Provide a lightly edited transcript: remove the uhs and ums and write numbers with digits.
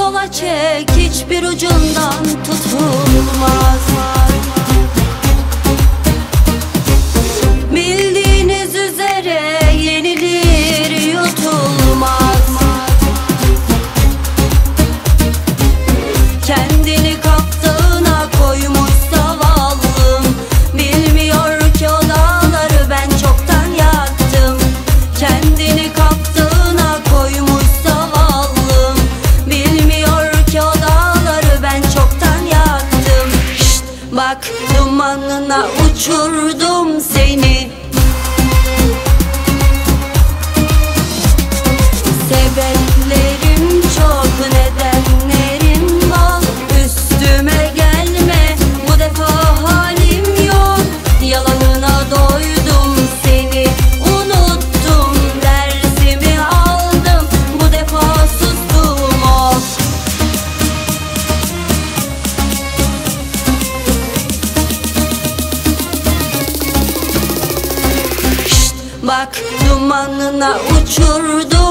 sola çek, hiçbir ucundan tutulmaz. Bildiğiniz üzere yenilir yutulmaz. Kendini kaptığına koymuş zavallım, bilmiyor ki o dağları ben çoktan yaktım. Kendini kaptığına koymuş zavallım, bilmiyor ki o dağları ben çoktan yaktım. Şşt, bak dumanına uçurdum seni. Sebeplerim çok, nedenlerim bol. Üstüme gelme, bu defa halim yok. Yalanına doydum, seni unuttum. Dersimi aldım, bu defa sustum of. Şşt, bak dumanına uçurdum